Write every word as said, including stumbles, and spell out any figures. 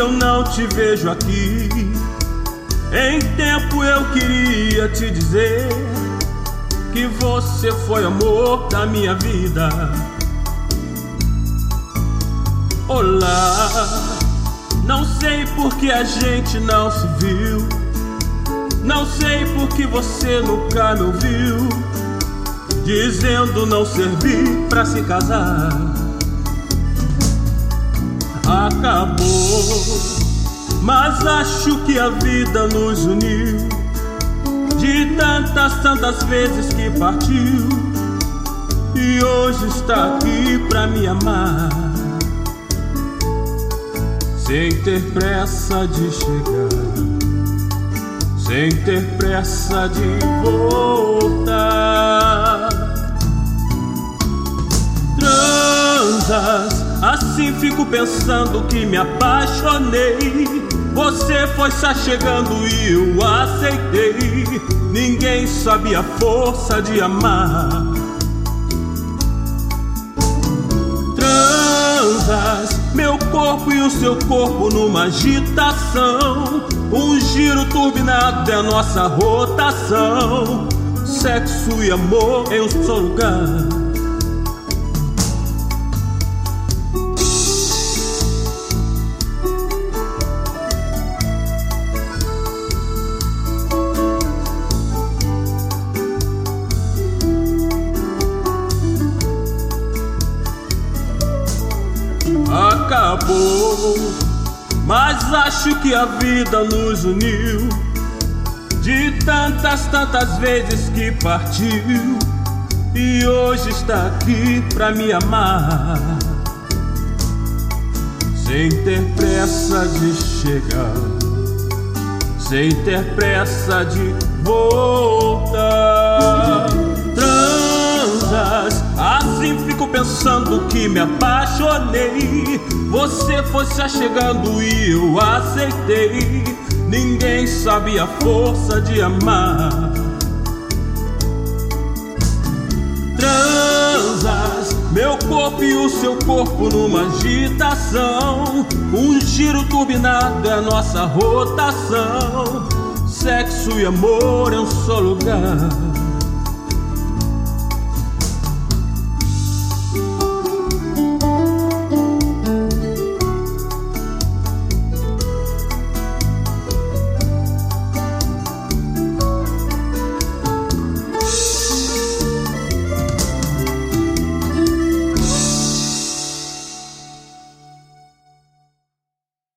eu não te vejo aqui. Em tempo eu queria te dizer que você foi amor da minha vida. Olá, não sei por que a gente não se viu. Não sei por que você nunca me ouviu, dizendo não servir pra se casar. Acabou, mas acho que a vida nos uniu, de tantas, tantas vezes que partiu, e hoje está aqui pra me amar, sem ter pressa de chegar, sem ter pressa de voltar. Transas, assim fico pensando que me apaixonei. Você foi só chegando e eu aceitei. Ninguém sabe a força de amar. Transas, meu corpo e o seu corpo numa agitação. Um giro turbinado é a nossa rotação. Sexo e amor em um só lugar. Acabou, mas acho que a vida nos uniu, de tantas, tantas vezes que partiu, e hoje está aqui pra me amar, sem ter pressa de chegar, sem ter pressa de voltar. Transas, assim fico pensando que me apaixonei. Você foi se achegando e eu aceitei. Ninguém sabe a força de amar. Transas, meu corpo e o seu corpo numa agitação. Um giro turbinado é a nossa rotação. Sexo e amor em um só lugar.